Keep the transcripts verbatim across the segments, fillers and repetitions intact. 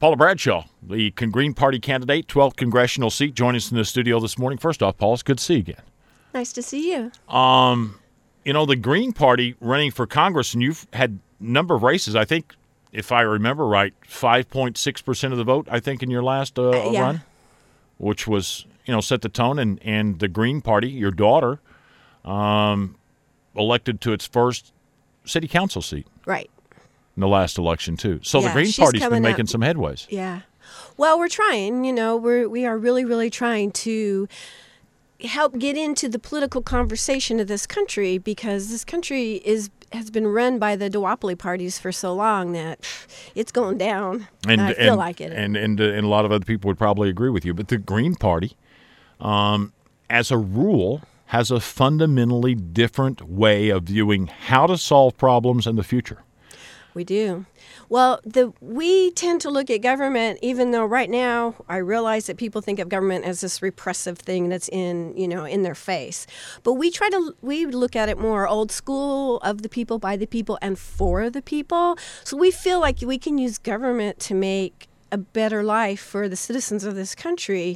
Paula Bradshaw, the Green Party candidate, twelfth congressional seat, joining us in the studio this morning. First off, Paula, it's good to see you again. Nice to see you. Um, you know, the Green Party running for Congress, and you've had a number of races. I think, if I remember right, five point six percent of the vote, I think, in your last uh, uh, yeah. run, which was, you know, set the tone. And, and the Green Party, your daughter, um, elected to its first city council seat. Right. In the last election, too. So yeah, the Green she's Party's been coming making up. some headways. Yeah. Well, we're trying, you know, we're, we are really, really trying to help get into the political conversation of this country, because this country is has been run by the duopoly parties for so long that it's going down. And I feel and, like it. And, and, uh, and a lot of other people would probably agree with you. But the Green Party, um, as a rule, has a fundamentally different way of viewing how to solve problems in the future. We do. Well, the we tend to look at government, even though right now I realize that people think of government as this repressive thing that's in, you know, in their face. But we try to we look at it more old school, of the people, by the people, and for the people. So we feel like we can use government to make a better life for the citizens of this country.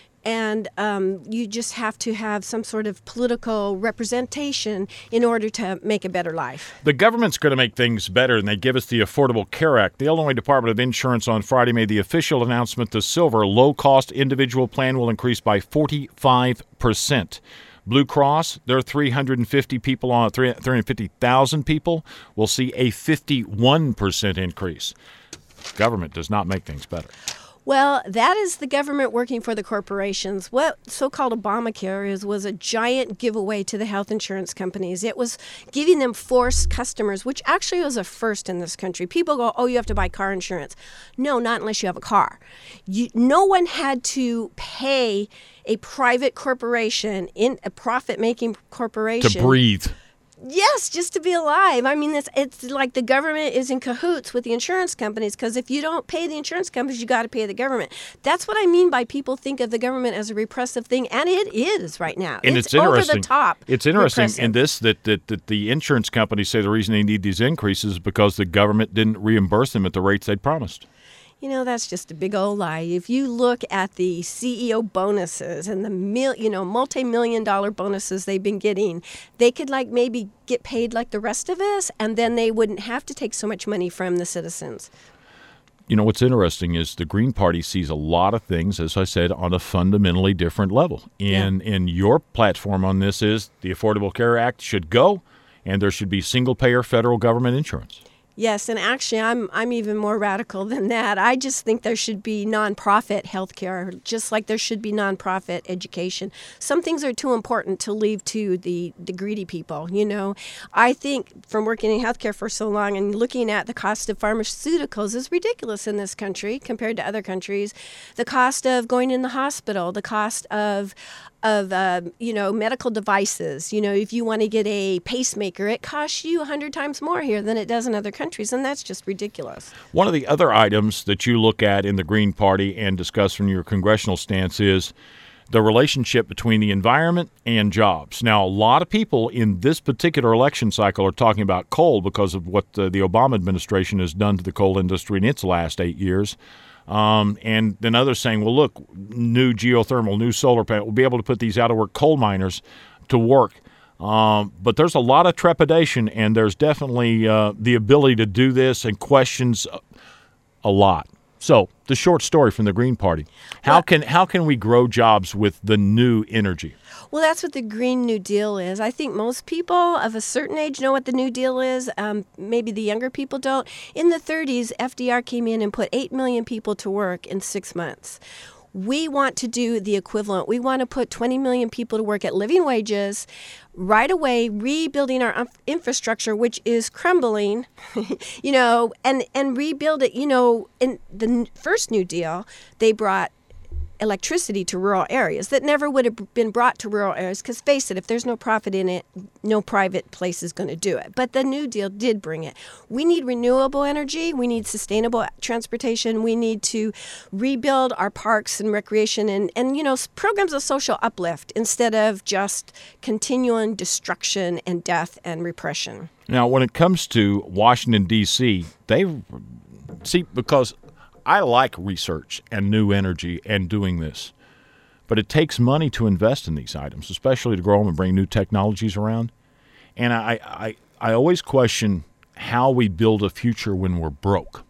And um, you just have to have some sort of political representation in order to make a better life. The government's going to make things better, and they give us the Affordable Care Act. The Illinois Department of Insurance on Friday made the official announcement the Silver low-cost individual plan will increase by forty-five percent. Blue Cross, their three hundred fifty people on three hundred fifty thousand people will see a fifty-one percent increase. Government does not make things better. Well, that is the government working for the corporations. What so-called Obamacare is was a giant giveaway to the health insurance companies. It was giving them forced customers, which actually was a first in this country. People go, oh, you have to buy car insurance. No, not unless you have a car. You, no one had to pay a private corporation, in a profit-making corporation, to breathe. Yes, just to be alive. I mean, it's it's like the government is in cahoots with the insurance companies, because if you don't pay the insurance companies, you got to pay the government. That's what I mean by people think of the government as a repressive thing, and it is right now. And it's, it's interesting. over the top. It's interesting repressive. in this that, that, that the insurance companies say the reason they need these increases is because the government didn't reimburse them at the rates they'd promised. You know, that's just a big old lie. If you look at the C E O bonuses and the mil, you know, multi-million dollar bonuses they've been getting, they could like maybe get paid like the rest of us, and then they wouldn't have to take so much money from the citizens. You know, what's interesting is the Green Party sees a lot of things, as I said, on a fundamentally different level. And, Yeah. and your platform on this is the Affordable Care Act should go, and there should be single-payer federal government insurance. Yes, and actually, I'm I'm even more radical than that. I just think there should be nonprofit healthcare, just like there should be nonprofit education. Some things are too important to leave to the, the greedy people, you know. I think from working in healthcare for so long and looking at the cost of pharmaceuticals is ridiculous in this country compared to other countries. The cost of going in the hospital, the cost of of, uh, you know, medical devices. You know, if you want to get a pacemaker, it costs you a hundred times more here than it does in other countries, and that's just ridiculous. One of the other items that you look at in the Green Party and discuss from your congressional stance is the relationship between the environment and jobs. Now, a lot of people in this particular election cycle are talking about coal because of what the, the Obama administration has done to the coal industry in its last eight years. Um, and then others saying, well, look, new geothermal, new solar panel, we'll be able to put these out-of-work coal miners to work. Um, but there's a lot of trepidation, and there's definitely uh, the ability to do this and questions a lot. So the short story from the Green Party, how Well, can how can we grow jobs with the new energy? Well, that's what the Green New Deal is. I think most people of a certain age know what the New Deal is. Um, maybe the younger people don't. In the thirties, F D R came in and put eight million people to work in six months. We want to do the equivalent. We want to put twenty million people to work at living wages right away, rebuilding our infrastructure, which is crumbling, you know, and, and rebuild it. You know, in the first New Deal, they brought electricity to rural areas that never would have been brought to rural areas, because face it, if there's no profit in it, no private place is going to do it. But the New Deal did bring it. We need renewable energy. We need sustainable transportation. We need to rebuild our parks and recreation and, and you know, programs of social uplift instead of just continuing destruction and death and repression. Now, when it comes to Washington, D C, they see, because I like research and new energy and doing this, but it takes money to invest in these items, especially to grow them and bring new technologies around. And I, I, I always question how we build a future when we're broke.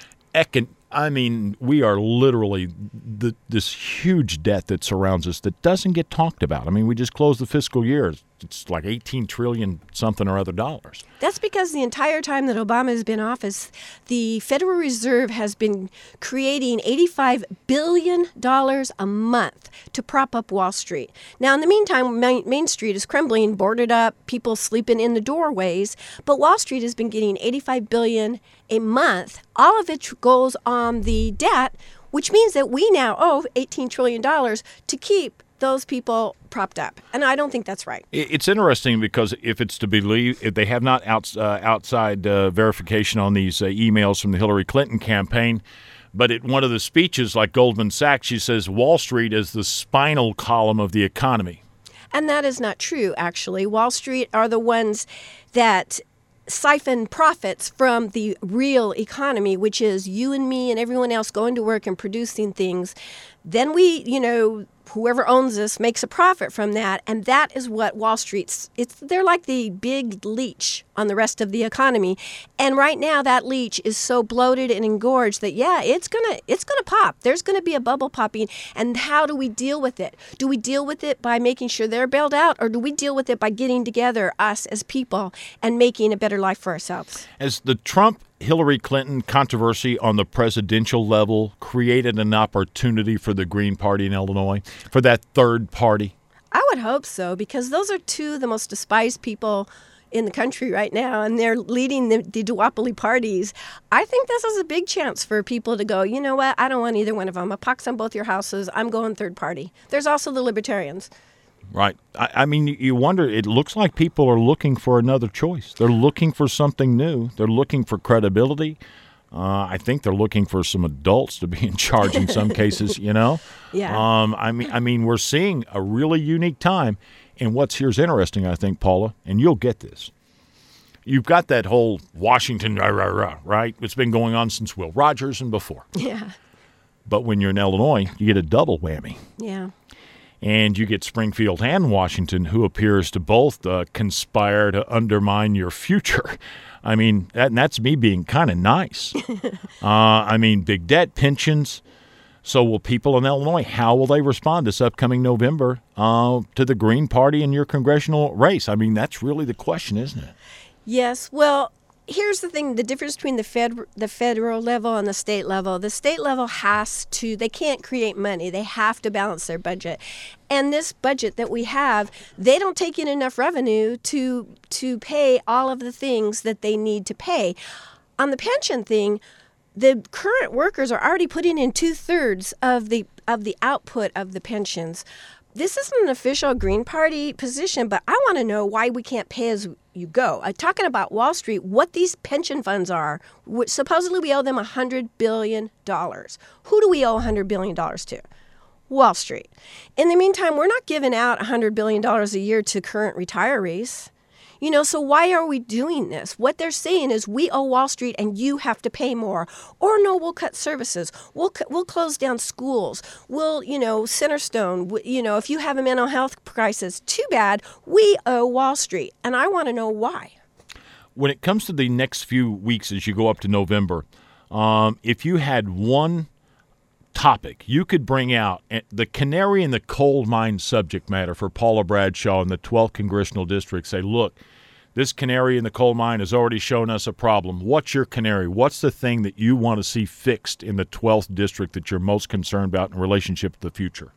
Econ- I mean, we are literally the, this huge debt that surrounds us that doesn't get talked about. I mean, we just closed the fiscal year. It's like eighteen trillion something or other dollars. That's because the entire time that Obama has been in office, the Federal Reserve has been creating eighty-five billion dollars a month to prop up Wall Street. Now, in the meantime, Main Street is crumbling, boarded up, people sleeping in the doorways, but Wall Street has been getting eighty-five billion dollars a month, all of it goes on the debt, which means that we now owe eighteen trillion dollars to keep those people propped up. And I don't think that's right. It's interesting because if it's to believe, if they have not out, uh, outside uh, verification on these uh, emails from the Hillary Clinton campaign, but at one of the speeches, like Goldman Sachs, she says Wall Street is the spinal column of the economy. And that is not true, actually. Wall Street are the ones that siphon profits from the real economy, which is you and me and everyone else going to work and producing things. Then we, you know, whoever owns this makes a profit from that, and that is what Wall Street's, it's they're like the big leech on the rest of the economy. And right now that leech is so bloated and engorged that yeah, it's gonna it's gonna pop. There's gonna be a bubble popping. And how do we deal with it? Do we deal with it by making sure they're bailed out, or do we deal with it by getting together, us as people, and making a better life for ourselves? As the Trump Hillary Clinton controversy on the presidential level created an opportunity for the Green Party in Illinois, for that third party? I would hope so, because those are two of the most despised people in the country right now, and they're leading the, the duopoly parties. I think this is a big chance for people to go, you know what, I don't want either one of them. A pox on both your houses. I'm going third party. There's also the libertarians. Right. I, I mean, you wonder, it looks like people are looking for another choice. They're looking for something new. They're looking for credibility. Uh, I think they're looking for some adults to be in charge in some cases, you know? Yeah. Um, I mean, I mean, we're seeing a really unique time. And what's here's interesting, I think, Paula, and you'll get this. You've got that whole Washington, rah, rah, rah, right? It's been going on since Will Rogers and before. Yeah. But when you're in Illinois, you get a double whammy. Yeah. And you get Springfield and Washington, who appears to both uh, conspire to undermine your future. I mean, that, and that's me being kind of nice. uh, I mean, big debt, pensions. So will people in Illinois, how will they respond this upcoming November uh, to the Green Party in your congressional race? I mean, that's really the question, isn't it? Yes. Well, here's the thing, the difference between the fed, the federal level and the state level. The state level has to, they can't create money. They have to balance their budget. And this budget that we have, they don't take in enough revenue to to pay all of the things that they need to pay. On the pension thing, the current workers are already putting in two-thirds of the of the output of the pensions. This isn't an official Green Party position, but I want to know why we can't pay as you go. I'm talking about Wall Street, what these pension funds are. Supposedly we owe them one hundred billion dollars. Who do we owe one hundred billion dollars to? Wall Street. In the meantime, we're not giving out one hundred billion dollars a year to current retirees. You know, so why are we doing this? What they're saying is we owe Wall Street and you have to pay more. Or no, we'll cut services. We'll we'll close down schools. We'll, you know, Centerstone, you know, if you have a mental health crisis, too bad, we owe Wall Street. And I want to know why. When it comes to the next few weeks as you go up to November, um, if you had one topic you could bring out, the canary in the coal mine subject matter for Paula Bradshaw in the twelfth Congressional District, say, look, this canary in the coal mine has already shown us a problem. What's your canary? What's the thing that you want to see fixed in the twelfth District that you're most concerned about in relationship to the future?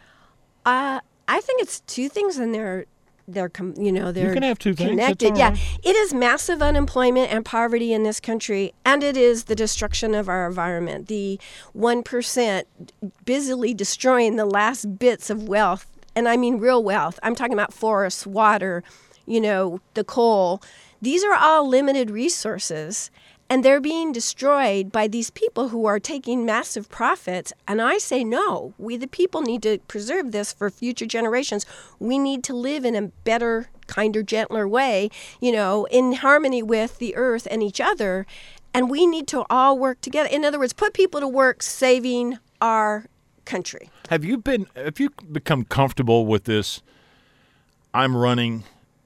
Uh, I think it's two things, and they're they're com- you know they're you can have two things. connected. Yeah, it is massive unemployment and poverty in this country, and it is the destruction of our environment. The one percent busily destroying the last bits of wealth, and I mean real wealth. I'm talking about forests, water, you know, the coal. These are all limited resources, and they're being destroyed by these people who are taking massive profits. And I say, no, we the people need to preserve this for future generations. We need to live in a better, kinder, gentler way, you know, in harmony with the earth and each other. And we need to all work together. In other words, put people to work saving our country. Have you been, have you become comfortable with this? I'm running,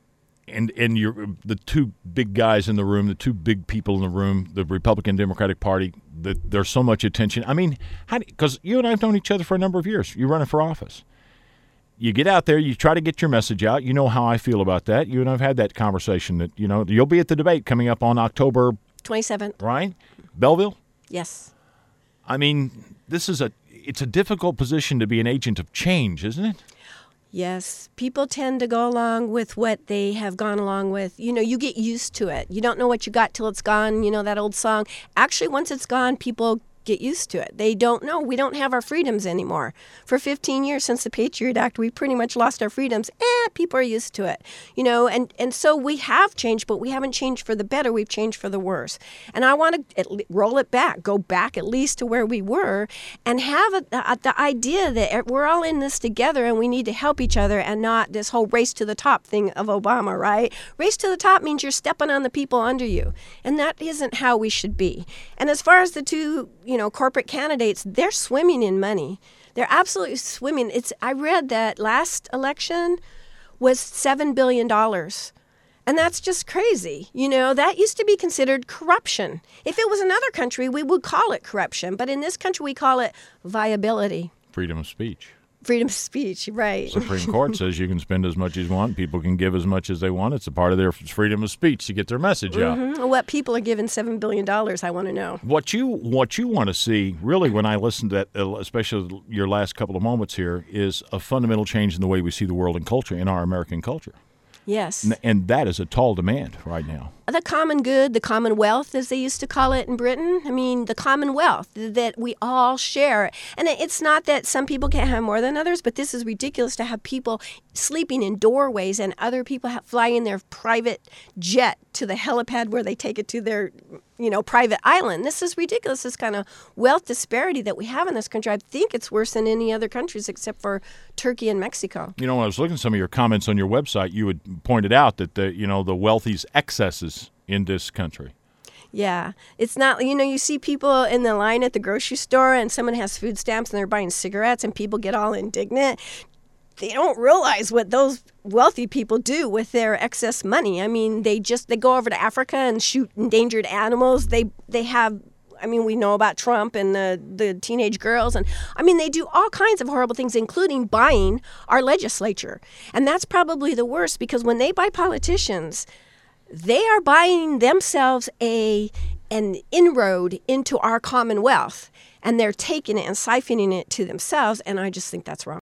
and and you're the two big guys in the room, the two big people in the room, the Republican Democratic Party, that there's so much attention. I mean, how? Because you and I have known each other for a number of years. You're running for office. You get out there, you try to get your message out. You know how I feel about that. You and I have had that conversation that, you know, you'll be at the debate coming up on October twenty-seventh. Right? Belleville? Yes. I mean, this is a, it's a difficult position to be an agent of change, isn't it? Yes. People tend to go along with what they have gone along with. You know, you get used to it. You don't know what you got till it's gone. You know, that old song. Actually, once it's gone, people get used to it. They don't know. We don't have our freedoms anymore. For fifteen years since the Patriot Act, we pretty much lost our freedoms. Eh, people are used to it. You know, and, and so we have changed, but we haven't changed for the better. We've changed for the worse. And I want to roll it back, go back at least to where we were, and have a, a, the idea that we're all in this together and we need to help each other, and not this whole race to the top thing of Obama, right? Race to the top means you're stepping on the people under you. And that isn't how we should be. And as far as the two, you know, corporate candidates, they're swimming in money. They're absolutely swimming. It's I read that last election was seven billion dollars. And that's just crazy. You know, that used to be considered corruption. If it was another country, we would call it corruption. But in this country, we call it viability. Freedom of speech. Freedom of speech, right. Supreme Court says you can spend as much as you want. People can give as much as they want. It's a part of their freedom of speech to get their message out. Mm-hmm. What people are given seven billion dollars, I want to know. What you what you want to see, really, when I listen to that, especially your last couple of moments here, is a fundamental change in the way we see the world and culture, in our American culture. Yes. And, and that is a tall demand right now. The common good, the commonwealth, as they used to call it in Britain. I mean, the commonwealth that we all share. And it's not that some people can't have more than others, but this is ridiculous to have people sleeping in doorways and other people have, fly in their private jet to the helipad where they take it to their, you know, private island. This is ridiculous, this kind of wealth disparity that we have in this country. I think it's worse than any other countries except for Turkey and Mexico. You know, when I was looking at some of your comments on your website, you had pointed out that, the, you know, the wealthy's excesses in this country. Yeah. It's not, you know, you see people in the line at the grocery store and someone has food stamps and they're buying cigarettes and people get all indignant. They don't realize what those wealthy people do with their excess money. I mean, they just, they go over to Africa and shoot endangered animals. They, they have, I mean, we know about Trump and the, the teenage girls. And I mean, they do all kinds of horrible things, including buying our legislature. And that's probably the worst, because when they buy politicians, they are buying themselves a an inroad into our commonwealth, and they're taking it and siphoning it to themselves, and I just think that's wrong.